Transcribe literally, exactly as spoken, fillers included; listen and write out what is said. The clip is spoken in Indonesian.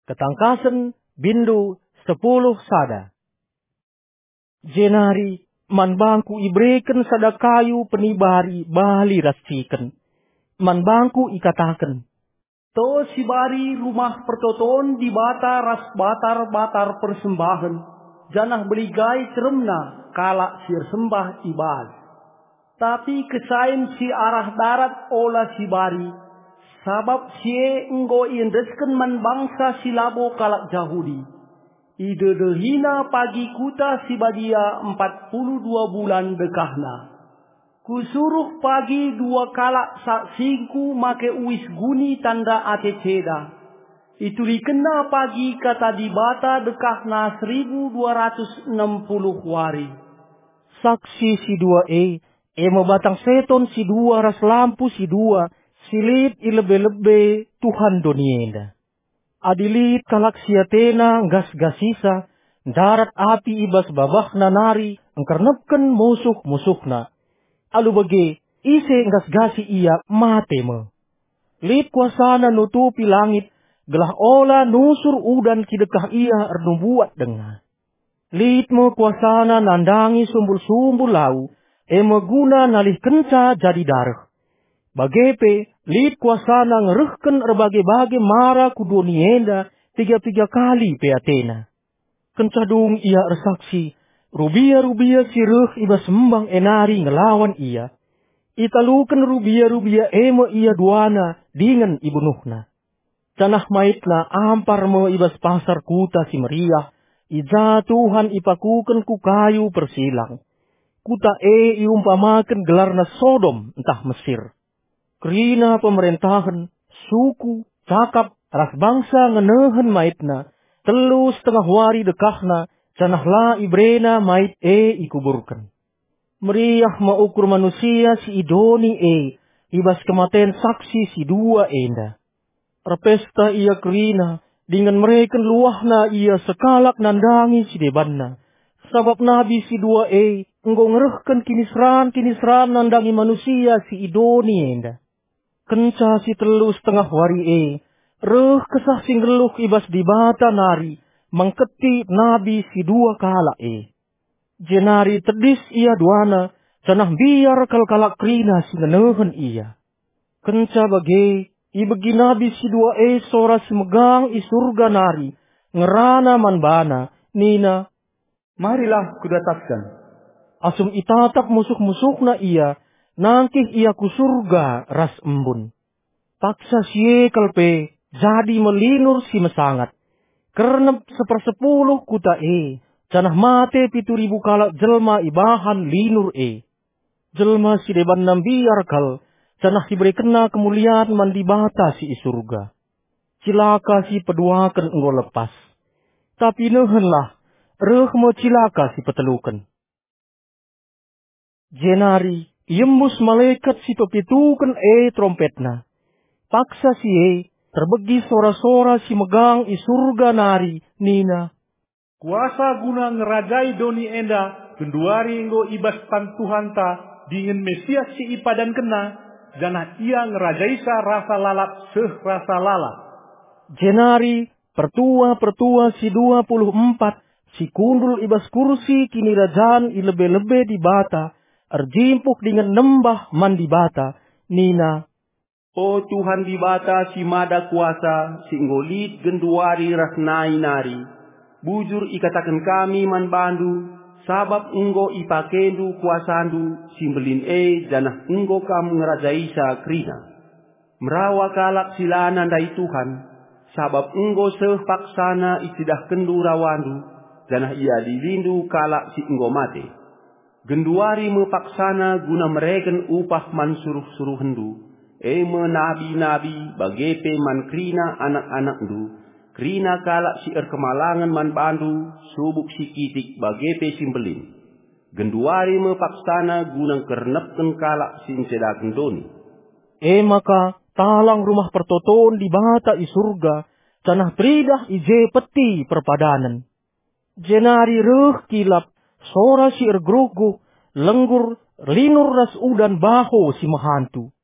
ketangkasen bindu sepuluh sada. Jenari man bangku ibreken sada kayu penibari bali rasiken. Man bangku ikataken. To sibari rumah pertoton di bata ras batar-batar persembahan. Janah beligai ceremna kalak sir sembah ibad. Tapi kesain si arah darat olah sibari. Sabab sie enggo indesken man bangsa silabo kalak Yahudi. Ide dehina pagi kuta sibadia empat puluh dua bulan dekahna. Kusuruh pagi dua kalak saksingku make uis guni tanda ate ceda. Itu dikena pagi kata di bata dekahna seribu dua ratus enam puluh wari. Saksi si dua e, emo batang seton si dua ras lampu si dua, silit ilebe-lebe Tuhan donienda. Adilit kalak siatena gas-gasisa, darat api ibas babahna nari, engkarnepken musuh-musuhna. Alu bage, ise gas-gasi ia mateme. Lit kuasana nutupi langit, gelah ola nusur udan kidekah ia ernubuat dengar. Lit mo kuasana nandangi sumbul-sumbul lau, eme guna nalih kenca jadi darah. Bagepe, lit kuasana ngerehken erbage-bage mara kudonienda tiga-tiga kali peatena. Kencadung ia ersaksi, rubia-rubia sireh iba sembang enari ngelawan ia. Italuken rubia-rubia eme ia duana dengan ibunuhna. Canah maitna ampar mo ibas pasar kuta si meriah, ija Tuhan ipakuken ku kayu persilang. Kuta e iumpamaken gelarna Sodom entah Mesir. Kerina pemerintahan, suku, cakap, ras bangsa ngenehen maitna, telu setengah wari dekahna, canahlah ibrena mait e ikuburkan. Meriah maukur manusia si idoni e, ibas kematen saksi si dua enda. Repesta ia kerina, dengan mereka luahna ia sekalak nandangi si debanna. Sabab nabi si dua e, enggo ngerehken kinisran-kinisran nandangi manusia si idoni enda. Kenca si telu setengah wari e, reh kesah singgeluh ibas di bata nari, mengketi nabi si dua kala e. Jenari tedis ia duana, canah biar kal-kalak krina si ngenehen ia. Kenca bage, ibegi nabi si dua e sora semegang i surga nari, ngerana manbana, nina, marilah kudatapkan. Asum itatap musuh-musuhna ia, nangkih ia ku surga ras embun. Paksa sie kalpe, jadi melinur si mesangat. Kernep sepersepuluh kuta e, canah mate pitu ribu kalak jelma ibahan linur e. Jelma si deban nambiar kal, canah diberi kena kemuliaan mandi bata si surga. Cilaka si peduakan enggo lepas. Tapi nehenlah, reh mo cilaka si petelukan. Jenari, yembus malaikat si pepitukan e trompetna. Paksa si e, terbegi sora-sora si megang i surga nari, nina. Kuasa guna ngerajai doni enda, genduari enggo ibas pantuhanta, dingin Mesias si ipadan kena, janah ia ngerajaisa rasa lalap seh rasa lalap. Jenari, pertua-pertua si dua puluh empat, si kundul ibas kursi kini rajaan i lebe-lebe di bata, erjimpuk dengan nembah mandi bata, nina. O Tuhan di bata si mada kuasa, si ngolit genduari rasnai nari. Bujur ikatakan kami man bandu, sabab enggo ipakendu kuasandu, simbelin e janah enggo kamu ngerajaisa krina. Merawa kalak silana dari Tuhan, sabab enggo seh paksana istidah kendu rawandu, janah ia dilindu kalak si enggo mate. Genduari mepaksana guna mereken upah man suruh-suruh hendu. Eme nabi-nabi bagepe man krina anak-anak du, krina kalak si erkemalangan man bandu, subuk si kitik bagepe simbelin. Genduari mepaksana guna kernepken kalak si incedaken doni. E maka talang rumah pertoton di bata i surga, canah pridah ije peti perpadanan. Jenari reh kilap, sora si ergrogo, lenggur, linur ras udan baho si mahantu.